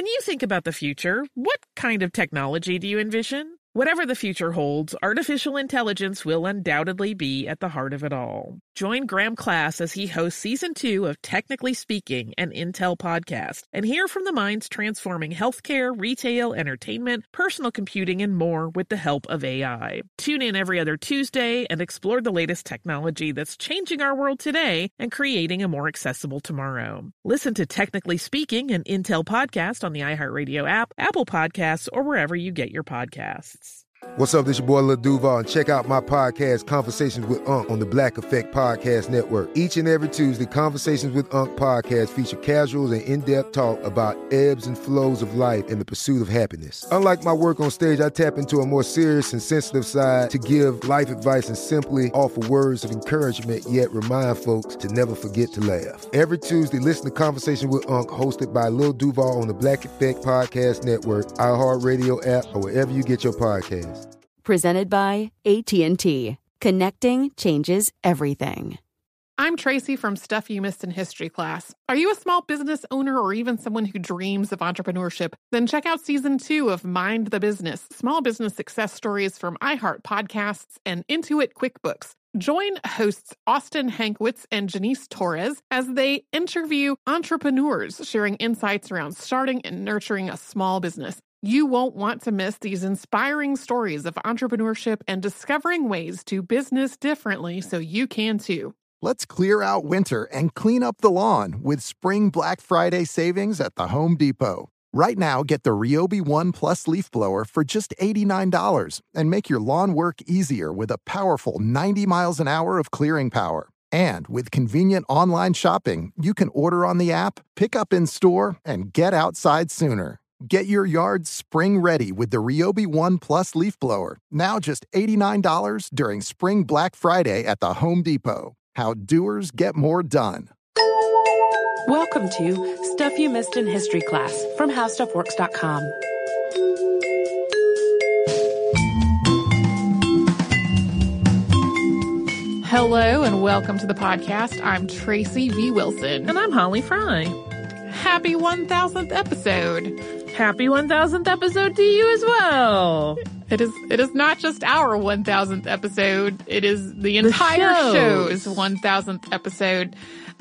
you think about the future, what kind of technology do you envision? Whatever the future holds, artificial intelligence will undoubtedly be at the heart of it all. Join Graham Class as he hosts Season 2 of Technically Speaking, an Intel podcast, and hear from the minds transforming healthcare, retail, entertainment, personal computing, and more with the help of AI. Tune in every other Tuesday and explore the latest technology that's changing our world today and creating a more accessible tomorrow. Listen to Technically Speaking, an Intel podcast on the iHeartRadio app, Apple Podcasts, or wherever you get your podcasts. What's up, this your boy Lil Duval, and check out my podcast, Conversations with Unc, on the Black Effect Podcast Network. Each and every Tuesday, Conversations with Unc podcast feature casual and in-depth talk about ebbs and flows of life and the pursuit of happiness. Unlike my work on stage, I tap into a more serious and sensitive side to give life advice and simply offer words of encouragement, yet remind folks to never forget to laugh. Every Tuesday, listen to Conversations with Unc, hosted by Lil Duval on the Black Effect Podcast Network, iHeartRadio app, or wherever you get your podcasts. Presented by AT&T. Connecting changes everything. I'm Tracy from Stuff You Missed in History class. Are you a small business owner or even someone who dreams of entrepreneurship? Then check out Season 2 of Mind the Business, small business success stories from iHeart Podcasts and Intuit QuickBooks. Join hosts Austin Hankwitz and Janice Torres as they interview entrepreneurs sharing insights around starting and nurturing a small business. You won't want to miss these inspiring stories of entrepreneurship and discovering ways to business differently so you can too. Let's clear out winter and clean up the lawn with Spring Black Friday savings at the Home Depot. Right now, get the Ryobi One Plus leaf blower for just $89 and make your lawn work easier with a powerful 90 miles an hour of clearing power. And with convenient online shopping, you can order on the app, pick up in store, and get outside sooner. Get your yard spring ready with the Ryobi One Plus leaf blower, now just $89 during Spring Black Friday at the Home Depot. How doers get more done. Welcome to Stuff You Missed in History class from HowStuffWorks.com. Hello and welcome to the podcast. I'm Tracy V. Wilson. And I'm Holly Fry. Happy 1000th episode. Happy 1000th episode to you as well. It is not just our 1000th episode. It is the entire show's 1000th episode.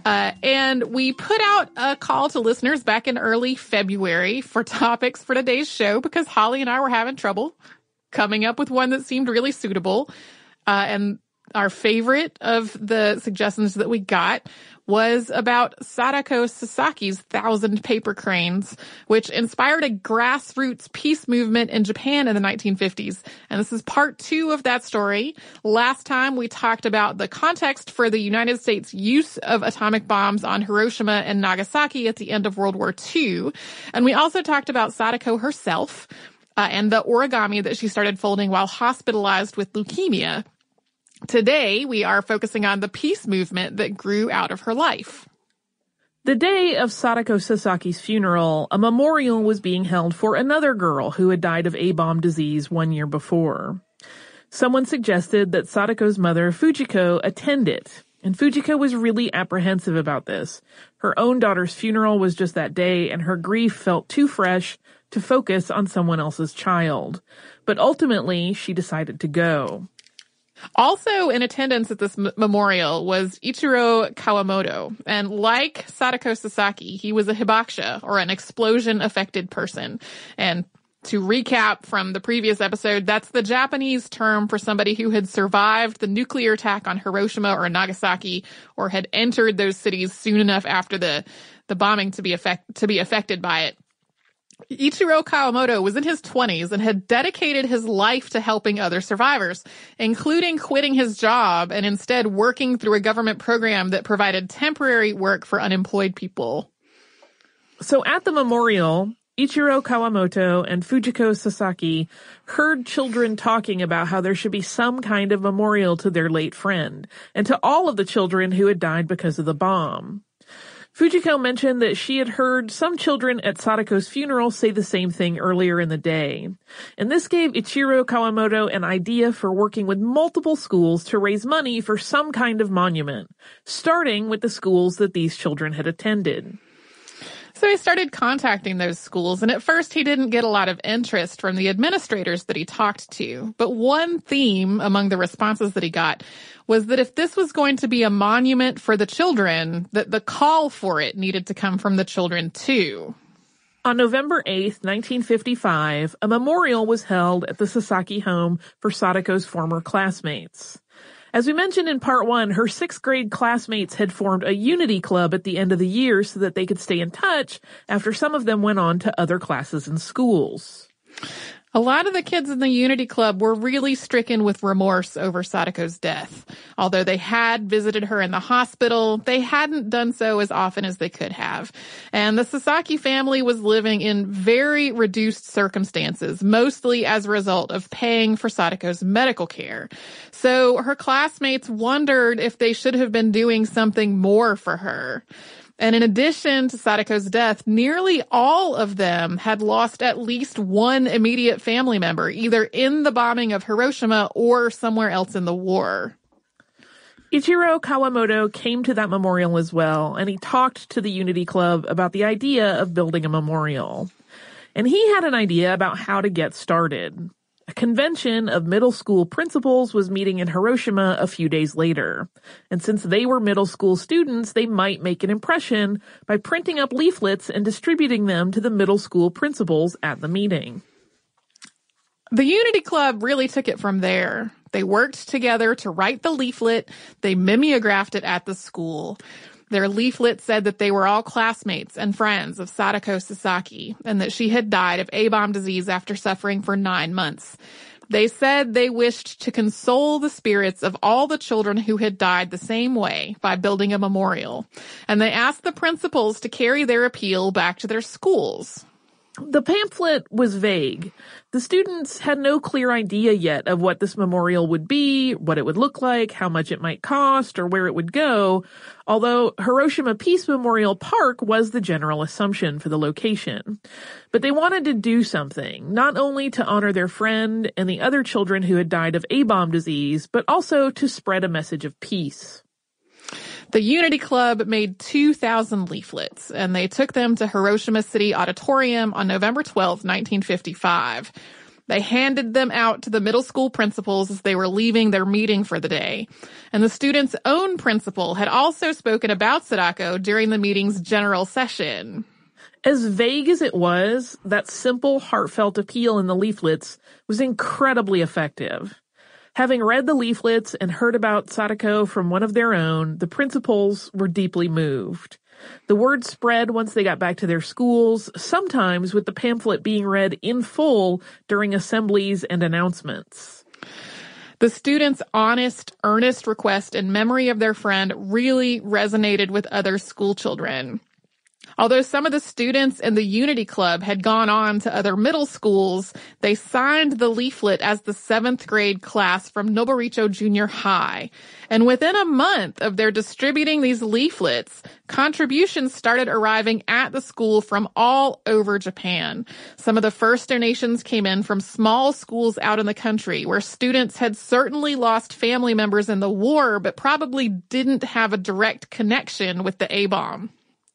And we put out a call to listeners back in early February for topics for today's show because Holly and I were having trouble coming up with one that seemed really suitable. And our favorite of the suggestions that we got was about Sadako Sasaki's 1,000 paper cranes, which inspired a grassroots peace movement in Japan in the 1950s. And this is part 2 of that story. Last time we talked about the context for the United States' use of atomic bombs on Hiroshima and Nagasaki at the end of World War II. And we also talked about Sadako herself and the origami that she started folding while hospitalized with leukemia. Today, we are focusing on the peace movement that grew out of her life. The day of Sadako Sasaki's funeral, a memorial was being held for another girl who had died of A-bomb disease 1 year before. Someone suggested that Sadako's mother, Fujiko, attend it, and Fujiko was really apprehensive about this. Her own daughter's funeral was just that day, and her grief felt too fresh to focus on someone else's child. But ultimately, she decided to go. Also in attendance at this memorial was Ichiro Kawamoto, and like Sadako Sasaki, he was a hibakusha, or an explosion-affected person. And to recap from the previous episode, that's the Japanese term for somebody who had survived the nuclear attack on Hiroshima or Nagasaki, or had entered those cities soon enough after the bombing to be affected by it. Ichiro Kawamoto was in his 20s and had dedicated his life to helping other survivors, including quitting his job and instead working through a government program that provided temporary work for unemployed people. So at the memorial, Ichiro Kawamoto and Fujiko Sasaki heard children talking about how there should be some kind of memorial to their late friend, and to all of the children who had died because of the bomb. Fujiko mentioned that she had heard some children at Sadako's funeral say the same thing earlier in the day. And this gave Ichiro Kawamoto an idea for working with multiple schools to raise money for some kind of monument, starting with the schools that these children had attended. So he started contacting those schools, and at first he didn't get a lot of interest from the administrators that he talked to. But one theme among the responses that he got was that if this was going to be a monument for the children, that the call for it needed to come from the children too. On November 8th, 1955, a memorial was held at the Sasaki home for Sadako's former classmates. As we mentioned in part 1, her 6th grade classmates had formed a unity club at the end of the year so that they could stay in touch after some of them went on to other classes and schools. A lot of the kids in the Unity Club were really stricken with remorse over Sadako's death. Although they had visited her in the hospital, they hadn't done so as often as they could have. And the Sasaki family was living in very reduced circumstances, mostly as a result of paying for Sadako's medical care. So her classmates wondered if they should have been doing something more for her. And in addition to Sadako's death, nearly all of them had lost at least one immediate family member, either in the bombing of Hiroshima or somewhere else in the war. Ichiro Kawamoto came to that memorial as well, and he talked to the Unity Club about the idea of building a memorial. And he had an idea about how to get started. A convention of middle school principals was meeting in Hiroshima a few days later. And since they were middle school students, they might make an impression by printing up leaflets and distributing them to the middle school principals at the meeting. The Unity Club really took it from there. They worked together to write the leaflet. They mimeographed it at the school. Their leaflet said that they were all classmates and friends of Sadako Sasaki and that she had died of A-bomb disease after suffering for 9 months. They said they wished to console the spirits of all the children who had died the same way by building a memorial. And they asked the principals to carry their appeal back to their schools. The pamphlet was vague. The students had no clear idea yet of what this memorial would be, what it would look like, how much it might cost, or where it would go, although Hiroshima Peace Memorial Park was the general assumption for the location. But they wanted to do something, not only to honor their friend and the other children who had died of A-bomb disease, but also to spread a message of peace. The Unity Club made 2,000 leaflets, and they took them to Hiroshima City Auditorium on November 12, 1955. They handed them out to the middle school principals as they were leaving their meeting for the day. And the students' own principal had also spoken about Sadako during the meeting's general session. As vague as it was, that simple, heartfelt appeal in the leaflets was incredibly effective. Having read the leaflets and heard about Sadako from one of their own, the principals were deeply moved. The word spread once they got back to their schools, sometimes with the pamphlet being read in full during assemblies and announcements. The students' honest, earnest request in memory of their friend really resonated with other school children. Although some of the students in the Unity Club had gone on to other middle schools, they signed the leaflet as the 7th grade class from Noboricho Junior High. And within a month of their distributing these leaflets, contributions started arriving at the school from all over Japan. Some of the first donations came in from small schools out in the country where students had certainly lost family members in the war, but probably didn't have a direct connection with the A-bomb.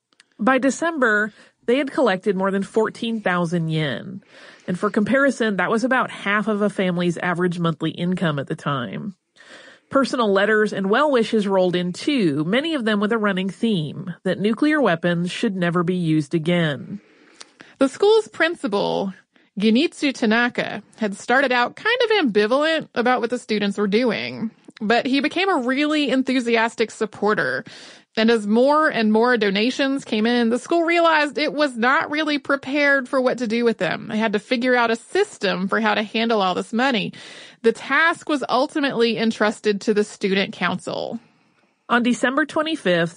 By December, they had collected more than 14,000 yen. And for comparison, that was about half of a family's average monthly income at the time. Personal letters and well wishes rolled in too, many of them with a running theme, that nuclear weapons should never be used again. The school's principal, Genitsu Tanaka, had started out kind of ambivalent about what the students were doing, but he became a really enthusiastic supporter. And as more and more donations came in, the school realized it was not really prepared for what to do with them. They had to figure out a system for how to handle all this money. The task was ultimately entrusted to the student council. On December 25th,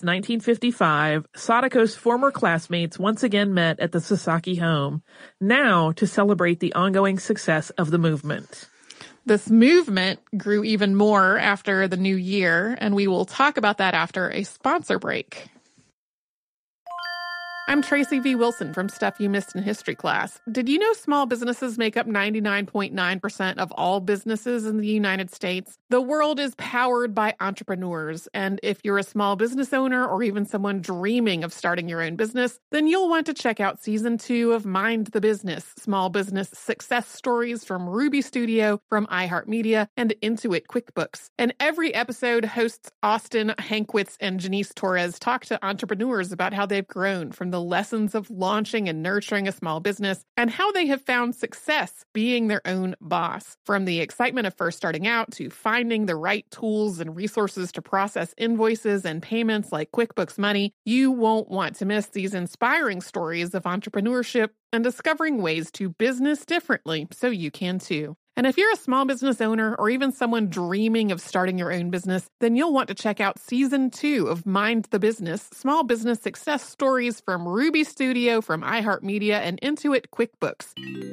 1955, Sadako's former classmates once again met at the Sasaki home, now to celebrate the ongoing success of the movement. This movement grew even more after the new year, and we will talk about that after a sponsor break. I'm Tracy V. Wilson from Stuff You Missed in History Class. Did you know small businesses make up 99.9% of all businesses in the United States? The world is powered by entrepreneurs, and if you're a small business owner or even someone dreaming of starting your own business, then you'll want to check out Season 2 of Mind the Business, small business success stories from Ruby Studio, from iHeartMedia, and Intuit QuickBooks. And every episode, hosts Austin Hankwitz and Janice Torres talk to entrepreneurs about how they've grown from the lessons of launching and nurturing a small business and how they have found success being their own boss. From the excitement of first starting out to finding the right tools and resources to process invoices and payments like QuickBooks Money, you won't want to miss these inspiring stories of entrepreneurship and discovering ways to business differently so you can too. And if you're a small business owner or even someone dreaming of starting your own business, then you'll want to check out Season 2 of Mind the Business, small business success stories from Ruby Studio, from iHeartMedia, and Intuit QuickBooks.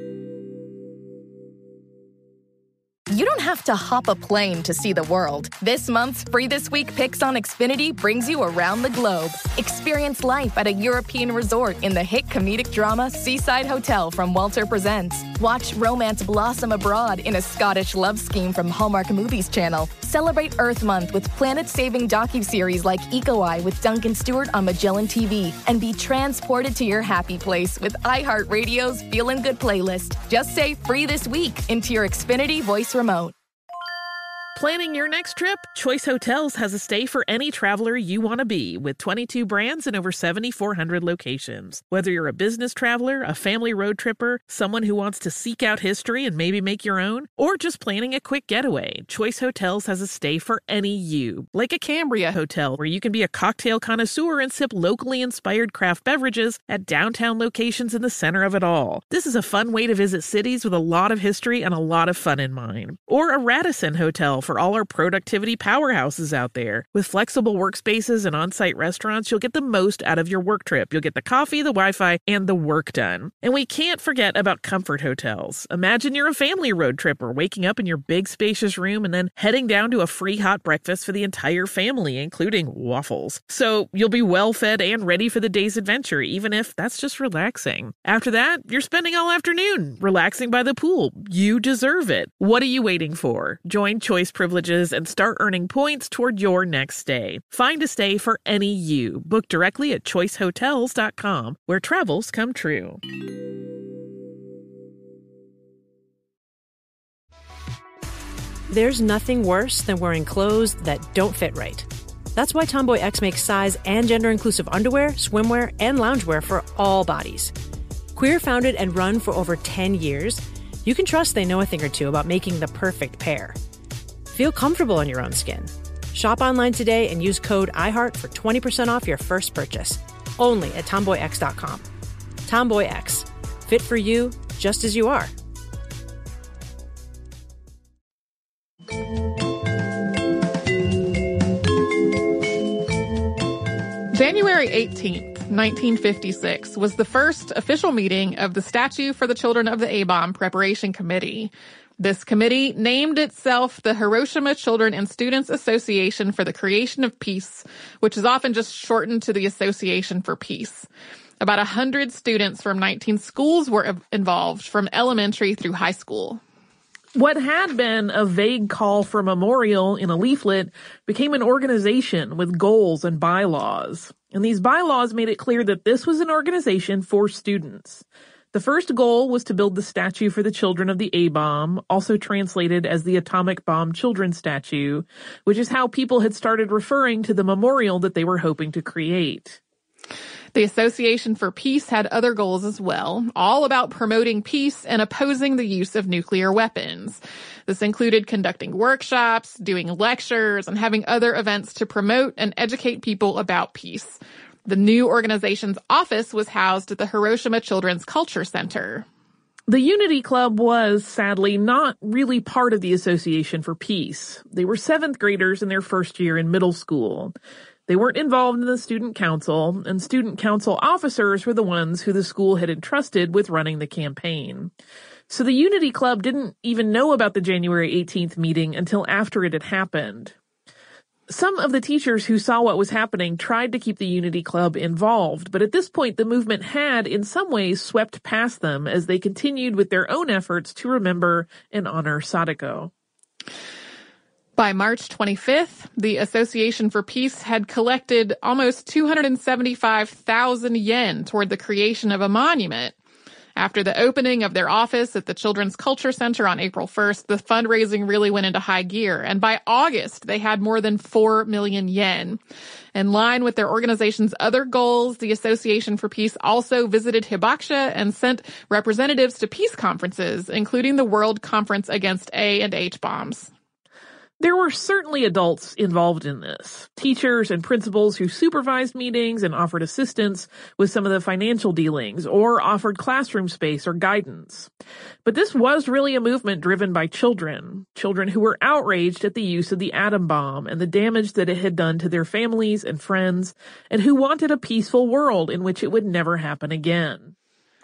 You don't have to hop a plane to see the world. This month's Free This Week Picks on Xfinity brings you around the globe. Experience life at a European resort in the hit comedic drama Seaside Hotel from Walter Presents. Watch romance blossom abroad in a Scottish love scheme from Hallmark Movies Channel. Celebrate Earth Month with planet-saving docuseries like Eco Eye with Duncan Stewart on Magellan TV. And be transported to your happy place with iHeartRadio's Feelin' Good playlist. Just say Free This Week into your Xfinity voice remote. Planning your next trip? Choice Hotels has a stay for any traveler you want to be, with 22 brands and over 7,400 locations. Whether you're a business traveler, a family road tripper, someone who wants to seek out history and maybe make your own, or just planning a quick getaway, Choice Hotels has a stay for any you. Like a Cambria Hotel, where you can be a cocktail connoisseur and sip locally inspired craft beverages at downtown locations in the center of it all. This is a fun way to visit cities with a lot of history and a lot of fun in mind. Or a Radisson Hotel for all our productivity powerhouses out there. With flexible workspaces and on-site restaurants, you'll get the most out of your work trip. You'll get the coffee, the Wi-Fi, and the work done. And we can't forget about Comfort Hotels. Imagine you're a family road tripper, waking up in your big spacious room and then heading down to a free hot breakfast for the entire family, including waffles. So you'll be well fed and ready for the day's adventure, even if that's just relaxing. After that, you're spending all afternoon relaxing by the pool. You deserve it. What are you waiting for? Join Choice Privileges and start earning points toward your next stay. Find a stay for any you. Book directly at choicehotels.com, where travels come true. There's nothing worse than wearing clothes that don't fit right. That's why Tomboy X makes size and gender-inclusive underwear, swimwear, and loungewear for all bodies. Queer founded and run for over 10 years, you can trust they know a thing or two about making the perfect pair. Feel comfortable in your own skin. Shop online today and use code IHEART for 20% off your first purchase. Only at TomboyX.com. Tomboy X. Fit for you, just as you are. January 18th, 1956 was the first official meeting of the Statue for the Children of the A-Bomb Preparation Committee. This committee named itself the Hiroshima Children and Students Association for the Creation of Peace, which is often just shortened to the Association for Peace. About 100 students from 19 schools were involved, from elementary through high school. What had been a vague call for memorial in a leaflet became an organization with goals and bylaws. And these bylaws made it clear that this was an organization for students. The first goal was to build the statue for the children of the A-bomb, also translated as the Atomic Bomb Children's Statue, which is how people had started referring to the memorial that they were hoping to create. The Association for Peace had other goals as well, all about promoting peace and opposing the use of nuclear weapons. This included conducting workshops, doing lectures, and having other events to promote and educate people about peace. The new organization's office was housed at the Hiroshima Children's Culture Center. The Unity Club was, sadly, not really part of the Association for Peace. They were 7th graders in their first year in middle school. They weren't involved in the student council, and student council officers were the ones who the school had entrusted with running the campaign. So the Unity Club didn't even know about the January 18th meeting until after it had happened. Some of the teachers who saw what was happening tried to keep the Unity Club involved, but at this point the movement had, in some ways, swept past them as they continued with their own efforts to remember and honor Sadako. By March 25th, the Association for Peace had collected almost 275,000 yen toward the creation of a monument. After the opening of their office at the Children's Culture Center on April 1st, the fundraising really went into high gear. And by August, they had more than 4 million yen. In line with their organization's other goals, the Association for Peace also visited Hibakusha and sent representatives to peace conferences, including the World Conference Against A and H Bombs. There were certainly adults involved in this, teachers and principals who supervised meetings and offered assistance with some of the financial dealings or offered classroom space or guidance. But this was really a movement driven by children who were outraged at the use of the atom bomb and the damage that it had done to their families and friends, and who wanted a peaceful world in which it would never happen again.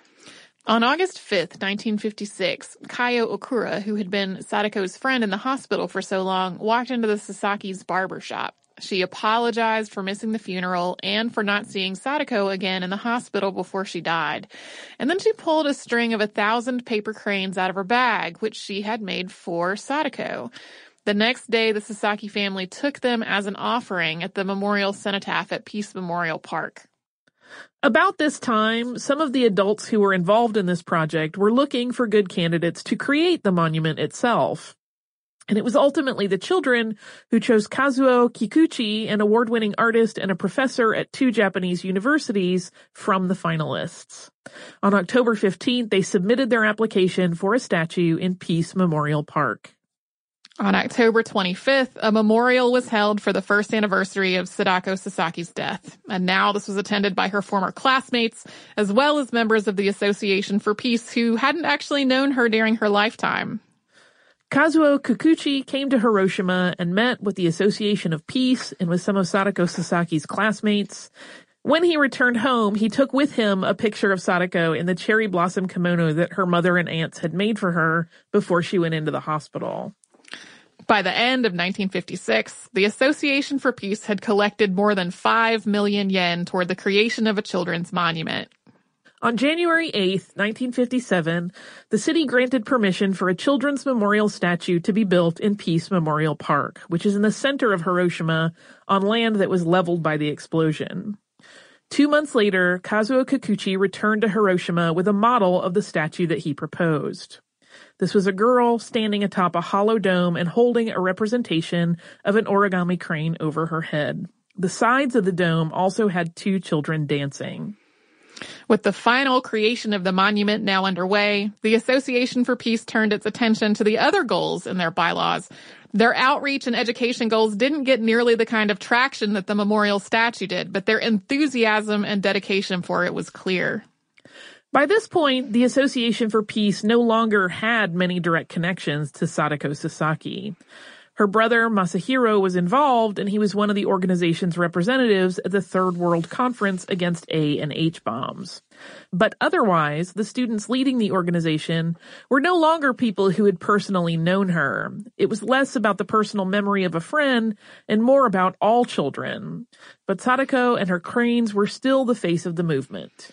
On August 5th, 1956, Kayo Okura, who had been Sadako's friend in the hospital for so long, walked into the Sasaki's barber shop. She apologized for missing the funeral and for not seeing Sadako again in the hospital before she died. And then she pulled a string of 1,000 paper cranes out of her bag, which she had made for Sadako. The next day, the Sasaki family took them as an offering at the memorial cenotaph at Peace Memorial Park. About this time, some of the adults who were involved in this project were looking for good candidates to create the monument itself. And it was ultimately the children who chose Kazuo Kikuchi, an award-winning artist and a professor at 2 Japanese universities, from the finalists. On October 15th, they submitted their application for a statue in Peace Memorial Park. On October 25th, a memorial was held for the first anniversary of Sadako Sasaki's death. And now this was attended by her former classmates, as well as members of the Association for Peace who hadn't actually known her during her lifetime. Kazuo Kikuchi came to Hiroshima and met with the Association of Peace and with some of Sadako Sasaki's classmates. When he returned home, he took with him a picture of Sadako in the cherry blossom kimono that her mother and aunts had made for her before she went into the hospital. By the end of 1956, the Association for Peace had collected more than 5 million yen toward the creation of a children's monument. On January 8th, 1957, the city granted permission for a children's memorial statue to be built in Peace Memorial Park, which is in the center of Hiroshima on land that was leveled by the explosion. 2 months later, Kazuo Kikuchi returned to Hiroshima with a model of the statue that he proposed. This was a girl standing atop a hollow dome and holding a representation of an origami crane over her head. The sides of the dome also had 2 children dancing. With the final creation of the monument now underway, the Association for Peace turned its attention to the other goals in their bylaws. Their outreach and education goals didn't get nearly the kind of traction that the memorial statue did, but their enthusiasm and dedication for it was clear. By this point, the Association for Peace no longer had many direct connections to Sadako Sasaki. Her brother, Masahiro, was involved, and he was one of the organization's representatives at the Third World Conference Against A and H Bombs. But otherwise, the students leading the organization were no longer people who had personally known her. It was less about the personal memory of a friend and more about all children. But Sadako and her cranes were still the face of the movement.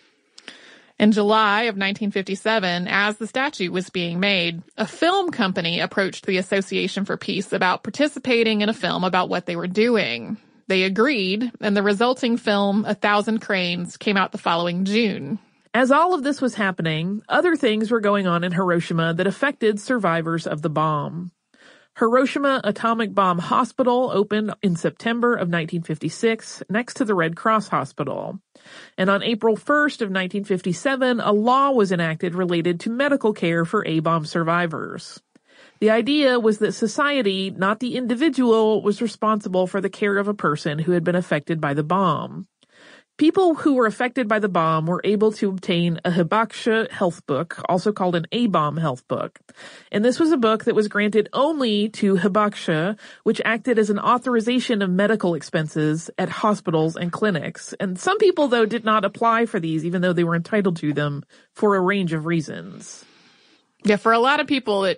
In July of 1957, as the statue was being made, a film company approached the Association for Peace about participating in a film about what they were doing. They agreed, and the resulting film, 1,000 Cranes, came out the following June. As all of this was happening, other things were going on in Hiroshima that affected survivors of the bomb. Hiroshima Atomic Bomb Hospital opened in September of 1956 next to the Red Cross Hospital. And on April 1st of 1957, a law was enacted related to medical care for A-bomb survivors. The idea was that society, not the individual, was responsible for the care of a person who had been affected by the bomb. People who were affected by the bomb were able to obtain a Hibakusha health book, also called an A-bomb health book. And this was a book that was granted only to Hibakusha, which acted as an authorization of medical expenses at hospitals and clinics. And some people, though, did not apply for these, even though they were entitled to them for a range of reasons. Yeah, for a lot of people, it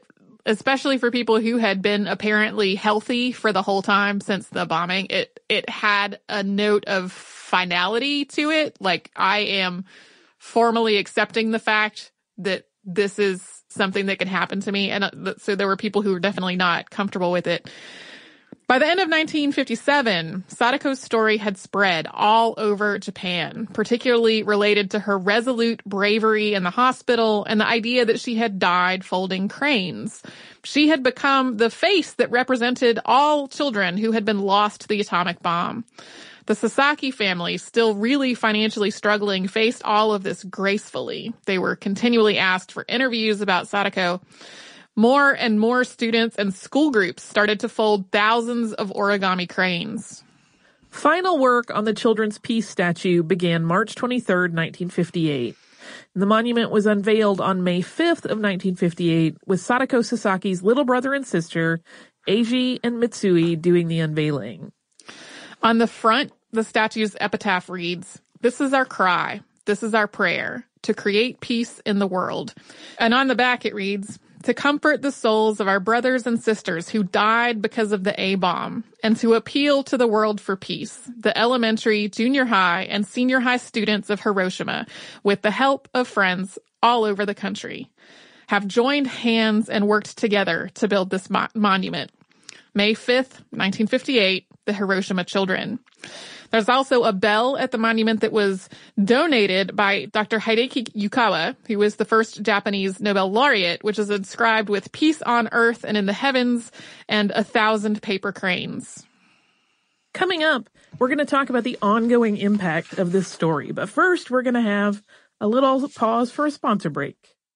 especially for people who had been apparently healthy for the whole time since the bombing. It had a note of finality to it. Like, I am formally accepting the fact that this is something that can happen to me. And so there were people who were definitely not comfortable with it. By the end of 1957, Sadako's story had spread all over Japan, particularly related to her resolute bravery in the hospital and the idea that she had died folding cranes. She had become the face that represented all children who had been lost to the atomic bomb. The Sasaki family, still really financially struggling, faced all of this gracefully. They were continually asked for interviews about Sadako. More and more students and school groups started to fold thousands of origami cranes. Final work on the Children's Peace statue began March 23, 1958. The monument was unveiled on May 5th of 1958, with Sadako Sasaki's little brother and sister, Eiji and Mitsui, doing the unveiling. On the front, the statue's epitaph reads, "This is our cry, this is our prayer, to create peace in the world." And on the back it reads, "To comfort the souls of our brothers and sisters who died because of the A-bomb, and to appeal to the world for peace, the elementary, junior high, and senior high students of Hiroshima, with the help of friends all over the country, have joined hands and worked together to build this monument. May 5th, 1958, the Hiroshima children." There's also a bell at the monument that was donated by Dr. Hideki Yukawa, who was the first Japanese Nobel laureate, which is inscribed with "Peace on Earth and in the Heavens" and 1,000 paper cranes. Coming up, we're going to talk about the ongoing impact of this story. But first, we're going to have a little pause for a sponsor break.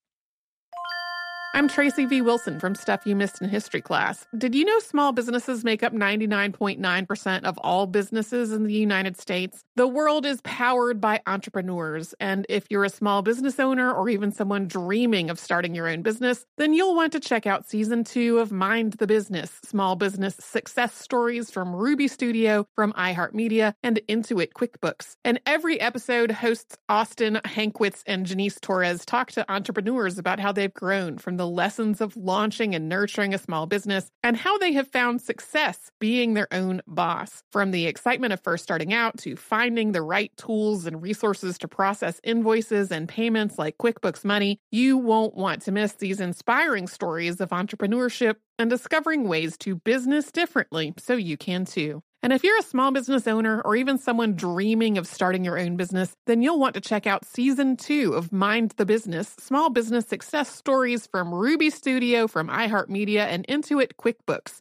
I'm Tracy V. Wilson from Stuff You Missed in History Class. Did you know small businesses make up 99.9% of all businesses in the United States? The world is powered by entrepreneurs, and if you're a small business owner or even someone dreaming of starting your own business, then you'll want to check out Season 2 of Mind the Business, Small Business Success Stories from Ruby Studio, from iHeartMedia, and Intuit QuickBooks. And every episode, hosts Austin Hankwitz and Janice Torres talk to entrepreneurs about how they've grown from the lessons of launching and nurturing a small business and how they have found success being their own boss. From the excitement of first starting out to finding the right tools and resources to process invoices and payments like QuickBooks Money, you won't want to miss these inspiring stories of entrepreneurship and discovering ways to business differently so you can too. And if you're a small business owner or even someone dreaming of starting your own business, then you'll want to check out Season 2 of Mind the Business, Small Business Success Stories from Ruby Studio, from iHeartMedia, and Intuit QuickBooks.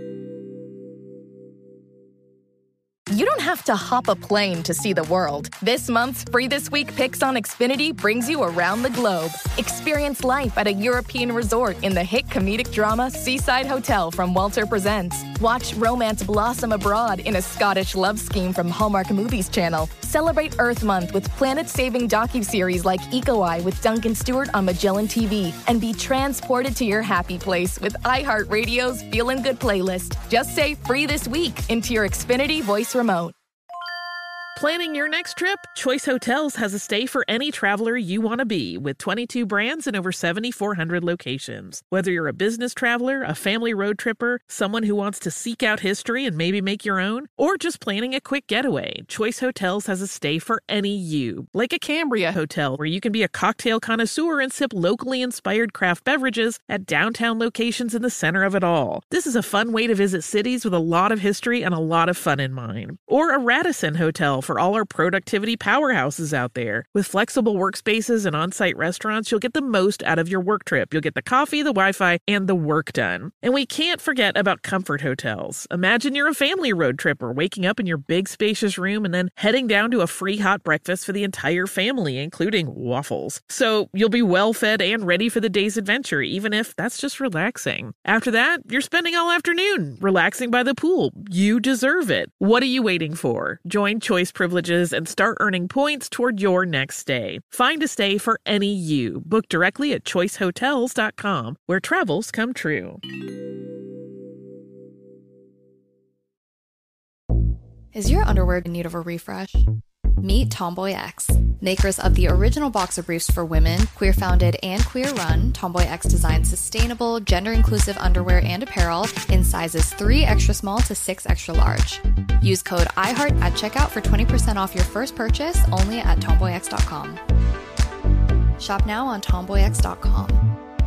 You don't have to hop a plane to see the world. This month's Free This Week Picks on Xfinity brings you around the globe. Experience life at a European resort in the hit comedic drama Seaside Hotel from Walter Presents. Watch romance blossom abroad in a Scottish love scheme from Hallmark Movies Channel. Celebrate Earth Month with planet-saving docuseries like Eco Eye with Duncan Stewart on Magellan TV. And be transported to your happy place with iHeartRadio's Feelin' Good playlist. Just say "Free This Week" into your Xfinity voice remote. Planning your next trip? Choice Hotels has a stay for any traveler you want to be, with 22 brands and over 7,400 locations. Whether you're a business traveler, a family road tripper, someone who wants to seek out history and maybe make your own, or just planning a quick getaway, Choice Hotels has a stay for any you. Like a Cambria Hotel, where you can be a cocktail connoisseur and sip locally inspired craft beverages at downtown locations in the center of it all. This is a fun way to visit cities with a lot of history and a lot of fun in mind. Or a Radisson Hotel for all our productivity powerhouses out there. With flexible workspaces and on-site restaurants, you'll get the most out of your work trip. You'll get the coffee, the Wi-Fi, and the work done. And we can't forget about Comfort Hotels. Imagine you're a family road tripper, waking up in your big spacious room and then heading down to a free hot breakfast for the entire family, including waffles. So you'll be well fed and ready for the day's adventure, even if that's just relaxing. After that, you're spending all afternoon relaxing by the pool. You deserve it. What are you waiting for? Join Choice Privileges and start earning points toward your next stay. Find a stay for any you. Book directly at choicehotels.com, where travels come true. Is your underwear in need of a refresh? Meet Tomboy X. Makers of the original boxer briefs for women, queer-founded and queer-run, Tomboy X designs sustainable, gender-inclusive underwear and apparel in sizes 3 extra small to 6 extra large. Use code IHEART at checkout for 20% off your first purchase only at tomboyx.com. Shop now on tomboyx.com.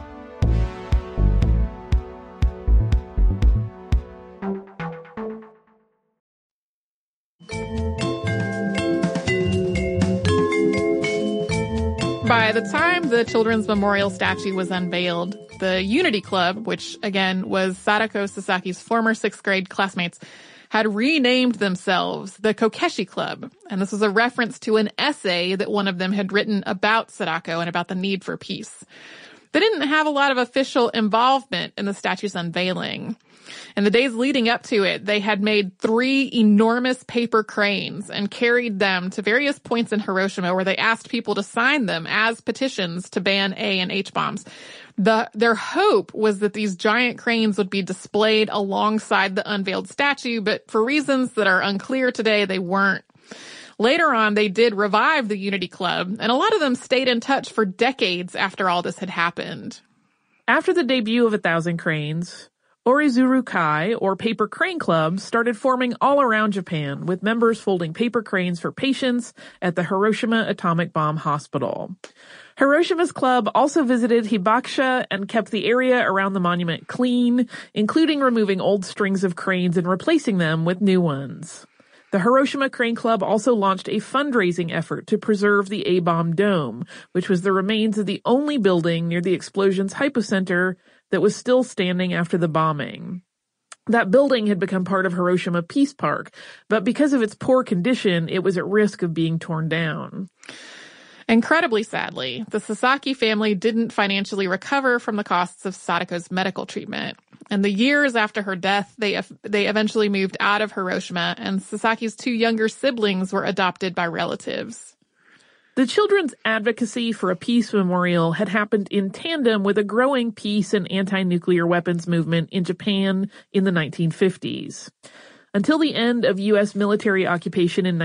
By the time the Children's Memorial statue was unveiled, the Unity Club, which again was Sadako Sasaki's former 6th grade classmates, had renamed themselves the Kokeshi Club. And this was a reference to an essay that one of them had written about Sadako and about the need for peace. They didn't have a lot of official involvement in the statue's unveiling. In the days leading up to it, they had made 3 enormous paper cranes and carried them to various points in Hiroshima where they asked people to sign them as petitions to ban A and H bombs. Their hope was that these giant cranes would be displayed alongside the unveiled statue, but for reasons that are unclear today, they weren't. Later on, they did revive the Unity Club, and a lot of them stayed in touch for decades after all this had happened. After the debut of 1,000 Cranes, Orizuru Kai, or paper crane clubs, started forming all around Japan, with members folding paper cranes for patients at the Hiroshima Atomic Bomb Hospital. Hiroshima's club also visited Hibakusha and kept the area around the monument clean, including removing old strings of cranes and replacing them with new ones. The Hiroshima Crane Club also launched a fundraising effort to preserve the A-bomb dome, which was the remains of the only building near the explosion's hypocenter that was still standing after the bombing. That building had become part of Hiroshima Peace Park, but because of its poor condition, it was at risk of being torn down. Incredibly sadly, the Sasaki family didn't financially recover from the costs of Sadako's medical treatment. And the years after her death, they eventually moved out of Hiroshima, and Sasaki's 2 younger siblings were adopted by relatives. The children's advocacy for a peace memorial had happened in tandem with a growing peace and anti-nuclear weapons movement in Japan in the 1950s. Until the end of U.S. military occupation in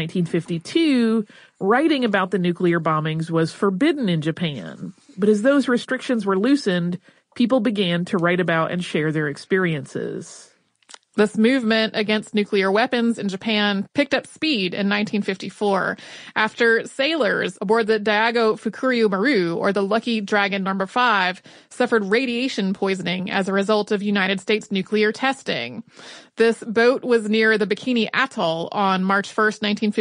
1952, writing about the nuclear bombings was forbidden in Japan. But as those restrictions were loosened, people began to write about and share their experiences. This movement against nuclear weapons in Japan picked up speed in 1954 after sailors aboard the Daigo Fukuryu Maru, or the Lucky Dragon No. 5, suffered radiation poisoning as a result of United States nuclear testing. This boat was near the Bikini Atoll on March 1st,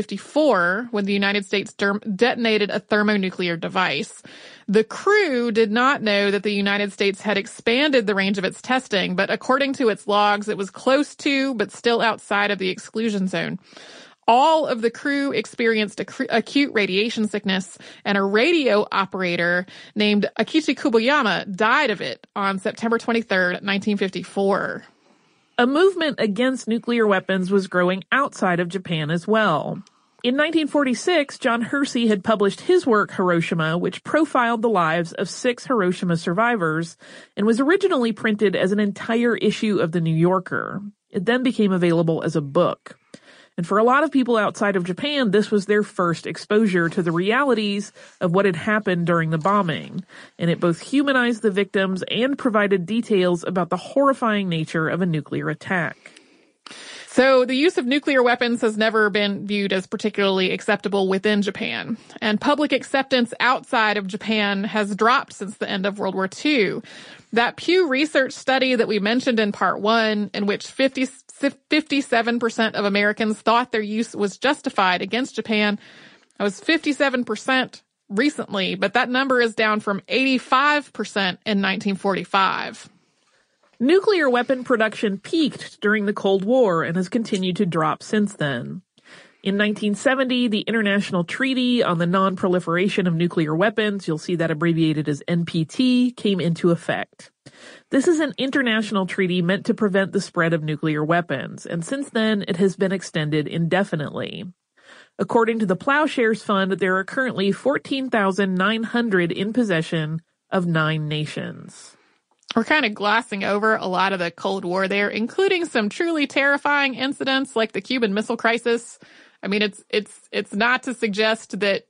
1954, when the United States detonated a thermonuclear device. The crew did not know that the United States had expanded the range of its testing, but according to its logs, it was close to, but still outside of the exclusion zone. All of the crew experienced acute radiation sickness, and a radio operator named Akichi Kuboyama died of it on September 23rd, 1954. A movement against nuclear weapons was growing outside of Japan as well. In 1946, John Hersey had published his work, Hiroshima, which profiled the lives of 6 Hiroshima survivors and was originally printed as an entire issue of The New Yorker. It then became available as a book. And for a lot of people outside of Japan, this was their first exposure to the realities of what had happened during the bombing. And it both humanized the victims and provided details about the horrifying nature of a nuclear attack. So the use of nuclear weapons has never been viewed as particularly acceptable within Japan, and public acceptance outside of Japan has dropped since the end of World War II. That Pew Research study that we mentioned in Part 1, in which 57% of Americans thought their use was justified against Japan, that was 57% recently, but that number is down from 85% in 1945. Nuclear weapon production peaked during the Cold War and has continued to drop since then. In 1970, the International Treaty on the Non-Proliferation of Nuclear Weapons, you'll see that abbreviated as NPT, came into effect. This is an international treaty meant to prevent the spread of nuclear weapons, and since then it has been extended indefinitely. According to the Plowshares Fund, there are currently 14,900 in possession of 9 nations. We're kind of glossing over a lot of the Cold War there, including some truly terrifying incidents like the Cuban Missile Crisis. I mean, it's not to suggest that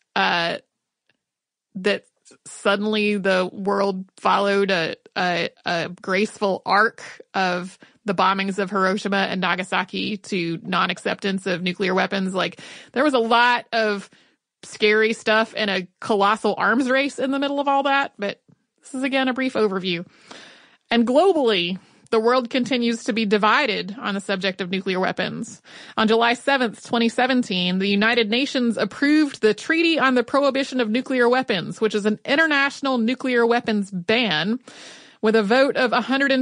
that suddenly the world followed a graceful arc of the bombings of Hiroshima and Nagasaki to non-acceptance of nuclear weapons. Like, there was a lot of scary stuff and a colossal arms race in the middle of all that, but this is, again, a brief overview. And globally, the world continues to be divided on the subject of nuclear weapons. On July 7th, 2017, the United Nations approved the Treaty on the Prohibition of Nuclear Weapons, which is an international nuclear weapons ban, with a vote of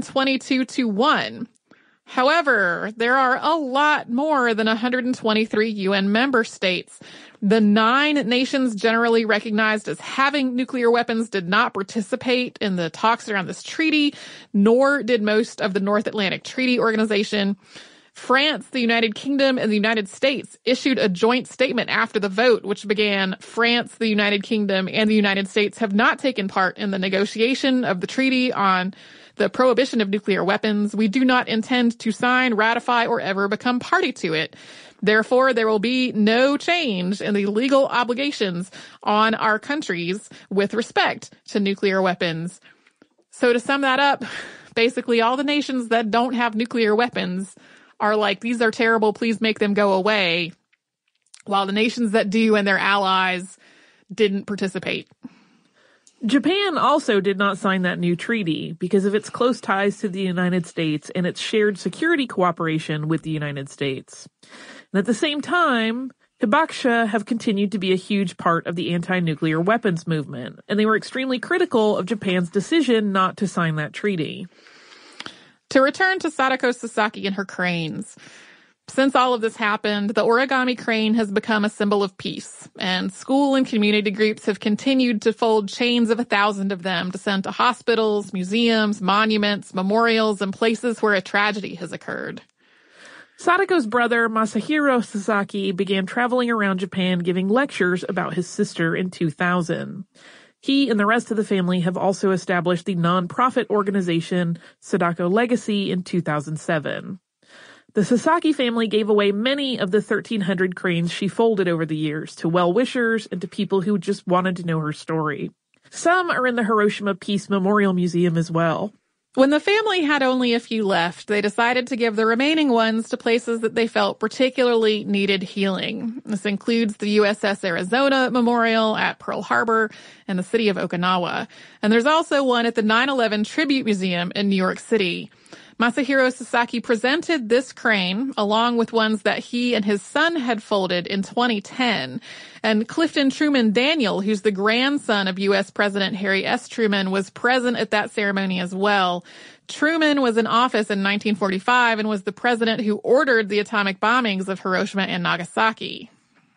122-1. However, there are a lot more than 123 UN member states. The 9 nations generally recognized as having nuclear weapons did not participate in the talks around this treaty, nor did most of the North Atlantic Treaty Organization. France, the United Kingdom, and the United States issued a joint statement after the vote, which began, France, the United Kingdom, and the United States have not taken part in the negotiation of the treaty on the prohibition of nuclear weapons. We do not intend to sign, ratify, or ever become party to it. Therefore, there will be no change in the legal obligations on our countries with respect to nuclear weapons. So to sum that up, basically all the nations that don't have nuclear weapons are like, these are terrible, please make them go away, while the nations that do and their allies didn't participate. Japan also did not sign that new treaty because of its close ties to the United States and its shared security cooperation with the United States. And at the same time, Hibakusha have continued to be a huge part of the anti-nuclear weapons movement, and they were extremely critical of Japan's decision not to sign that treaty. To return to Sadako Sasaki and her cranes. Since all of this happened, the origami crane has become a symbol of peace, and school and community groups have continued to fold chains of 1,000 of them to send to hospitals, museums, monuments, memorials, and places where a tragedy has occurred. Sadako's brother, Masahiro Sasaki, began traveling around Japan giving lectures about his sister in 2000. He and the rest of the family have also established the non-profit organization Sadako Legacy in 2007. The Sasaki family gave away many of the 1,300 cranes she folded over the years to well-wishers and to people who just wanted to know her story. Some are in the Hiroshima Peace Memorial Museum as well. When the family had only a few left, they decided to give the remaining ones to places that they felt particularly needed healing. This includes the USS Arizona Memorial at Pearl Harbor and the city of Okinawa. And there's also one at the 9/11 Tribute Museum in New York City. Masahiro Sasaki presented this crane along with ones that he and his son had folded in 2010. And Clifton Truman Daniel, who's the grandson of U.S. President Harry S. Truman, was present at that ceremony as well. Truman was in office in 1945 and was the president who ordered the atomic bombings of Hiroshima and Nagasaki.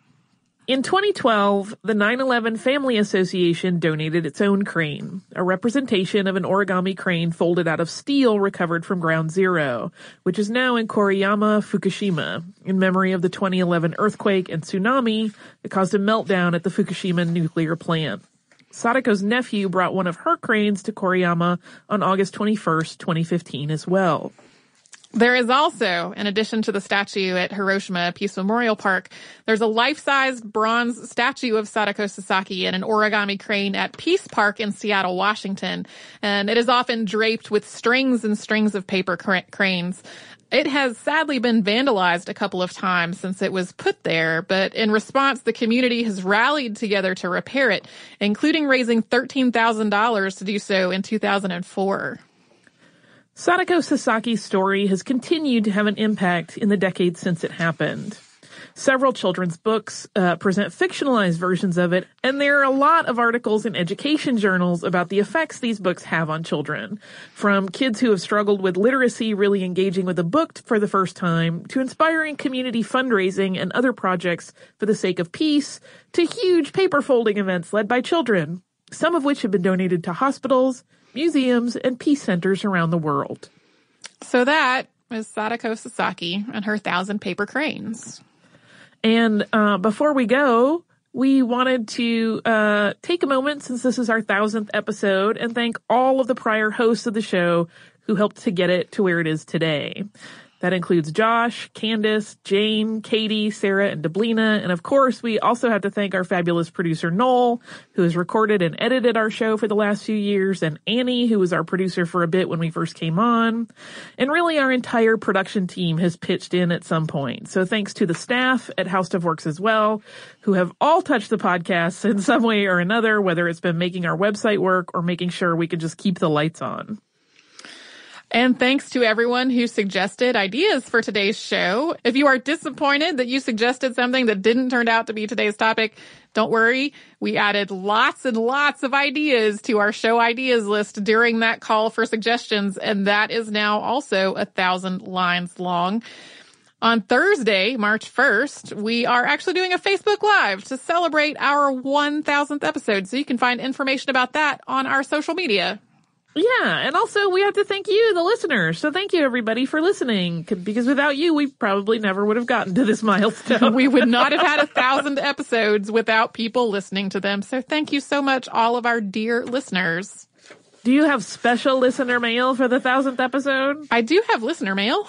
In 2012, the 9/11 Family Association donated its own crane, a representation of an origami crane folded out of steel recovered from Ground Zero, which is now in Koriyama, Fukushima, in memory of the 2011 earthquake and tsunami that caused a meltdown at the Fukushima nuclear plant. Sadako's nephew brought one of her cranes to Koriyama on August 21st, 2015 as well. There is also, in addition to the statue at Hiroshima Peace Memorial Park, there's a life-size bronze statue of Sadako Sasaki and an origami crane at Peace Park in Seattle, Washington. And it is often draped with strings and strings of paper cranes. It has sadly been vandalized a couple of times since it was put there, but in response, the community has rallied together to repair it, including raising $13,000 to do so in 2004. Sadako Sasaki's story has continued to have an impact in the decades since it happened. Several children's books present fictionalized versions of it, and there are a lot of articles in education journals about the effects these books have on children, from kids who have struggled with literacy really engaging with a book for the first time, to inspiring community fundraising and other projects for the sake of peace, to huge paper folding events led by children, some of which have been donated to hospitals, museums, and peace centers around the world. So that is Sadako Sasaki and her 1,000 paper cranes. And before we go, we wanted to take a moment, since this is our 1,000th episode, and thank all of the prior hosts of the show who helped to get it to where it is today. That includes Josh, Candace, Jane, Katie, Sarah, and Deblina. And of course, we also have to thank our fabulous producer, Noel, who has recorded and edited our show for the last few years, and Annie, who was our producer for a bit when we first came on. And really, our entire production team has pitched in at some point. So thanks to the staff at How Stuff Works as well, who have all touched the podcast in some way or another, whether it's been making our website work or making sure we can just keep the lights on. And thanks to everyone who suggested ideas for today's show. If you are disappointed that you suggested something that didn't turn out to be today's topic, don't worry. We added lots and lots of ideas to our show ideas list during that call for suggestions, and that is now also 1,000 lines long. On Thursday, March 1st, we are actually doing a Facebook Live to celebrate our 1,000th episode, so you can find information about that on our social media. Yeah, and also we have to thank you, the listeners. So thank you, everybody, for listening, because without you, we probably never would have gotten to this milestone. We would not have had 1,000 episodes without people listening to them. So thank you so much, all of our dear listeners. Do you have special listener mail for the 1,000th episode? I do have listener mail.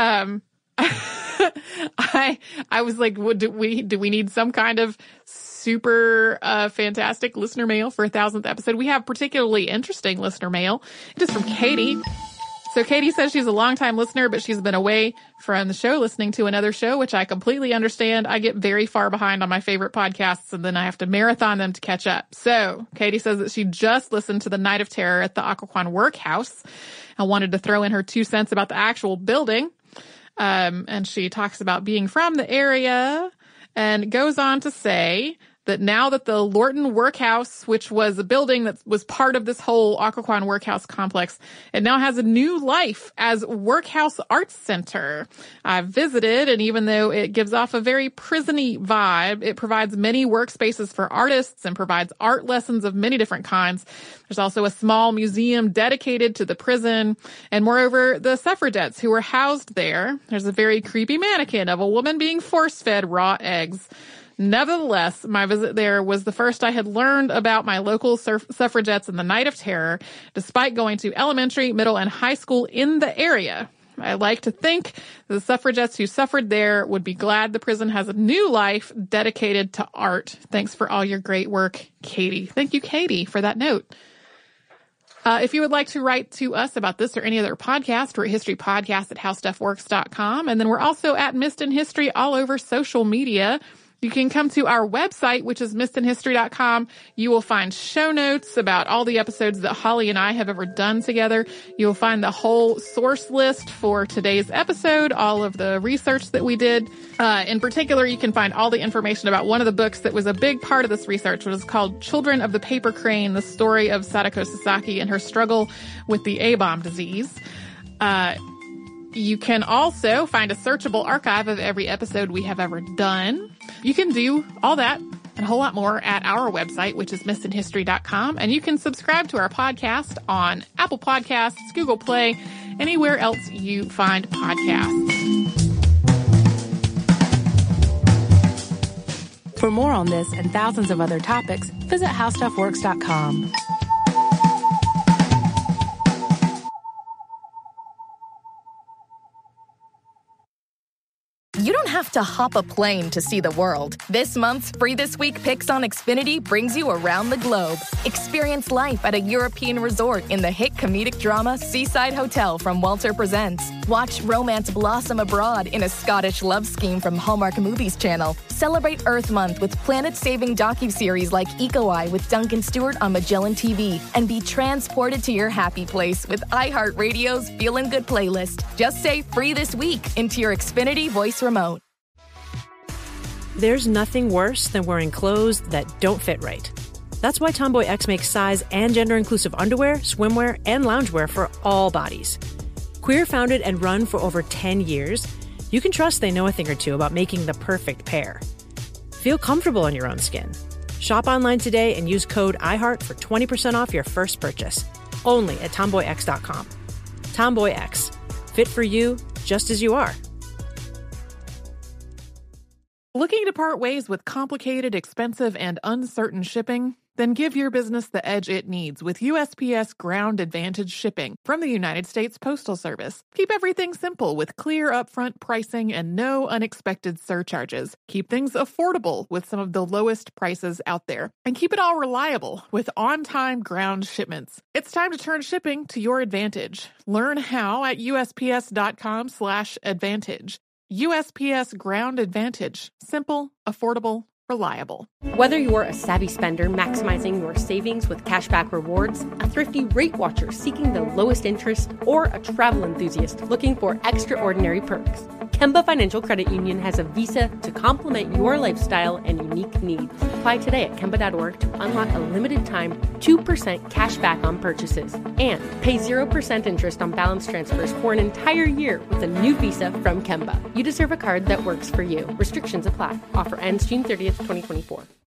I was like, do we need some kind of super fantastic listener mail for 1,000th episode? We have particularly interesting listener mail. It is from Katie. So Katie says she's a longtime listener, but she's been away from the show listening to another show, which I completely understand. I get very far behind on my favorite podcasts, and then I have to marathon them to catch up. So Katie says that she just listened to the Night of Terror at the Occoquan Workhouse and wanted to throw in her 2 cents about the actual building. And she talks about being from the area and goes on to say that now that the Lorton Workhouse, which was a building that was part of this whole Occoquan Workhouse complex, it now has a new life as Workhouse Arts Center. I've visited, and even though it gives off a very prison-y vibe, it provides many workspaces for artists and provides art lessons of many different kinds. There's also a small museum dedicated to the prison, and moreover, the suffragettes who were housed there. There's a very creepy mannequin of a woman being force-fed raw eggs. Nevertheless, my visit there was the first I had learned about my local suffragettes and the Night of Terror, despite going to elementary, middle, and high school in the area. I like to think the suffragettes who suffered there would be glad the prison has a new life dedicated to art. Thanks for all your great work, Katie. Thank you, Katie, for that note. If you would like to write to us about this or any other podcast, we're at historypodcast@howstuffworks.com. And then we're also at Missed in History all over social media. You can come to our website, which is missedinhistory.com. You will find show notes about all the episodes that Holly and I have ever done together. You'll find the whole source list for today's episode, all of the research that we did. In particular, you can find all the information about one of the books that was a big part of this research, which is called Children of the Paper Crane, the story of Sadako Sasaki and her struggle with the A-bomb disease. You can also find a searchable archive of every episode we have ever done. You can do all that and a whole lot more at our website, which is missedinhistory.com. And you can subscribe to our podcast on Apple Podcasts, Google Play, anywhere else you find podcasts. For more on this and thousands of other topics, visit howstuffworks.com. You don't have to hop a plane to see the world. This month's Free This Week Picks on Xfinity brings you around the globe. Experience life at a European resort in the hit comedic drama Seaside Hotel from Walter Presents. Watch romance blossom abroad in a Scottish love scheme from Hallmark Movies Channel. Celebrate Earth Month with planet-saving docuseries like Eco Eye with Duncan Stewart on Magellan TV. And be transported to your happy place with iHeartRadio's Feelin' Good playlist. Just say Free This Week into your Xfinity voice remote. There's nothing worse than wearing clothes that don't fit right. That's why Tomboy X makes size and gender-inclusive underwear, swimwear, and loungewear for all bodies. Queer-founded and run for over 10 years, you can trust they know a thing or two about making the perfect pair. Feel comfortable in your own skin. Shop online today and use code IHEART for 20% off your first purchase. Only at TomboyX.com. Tomboy X. Fit for you, just as you are. Looking to part ways with complicated, expensive, and uncertain shipping? Then give your business the edge it needs with USPS Ground Advantage shipping from the United States Postal Service. Keep everything simple with clear upfront pricing and no unexpected surcharges. Keep things affordable with some of the lowest prices out there. And keep it all reliable with on-time ground shipments. It's time to turn shipping to your advantage. Learn how at USPS.com/advantage. USPS Ground Advantage. Simple, affordable, reliable. Whether you're a savvy spender maximizing your savings with cashback rewards, a thrifty rate watcher seeking the lowest interest, or a travel enthusiast looking for extraordinary perks, Kemba Financial Credit Union has a visa to complement your lifestyle and unique needs. Apply today at Kemba.org to unlock a limited time 2% cash back on purchases and pay 0% interest on balance transfers for an entire year with a new visa from Kemba. You deserve a card that works for you. Restrictions apply. Offer ends June 30th, 2024.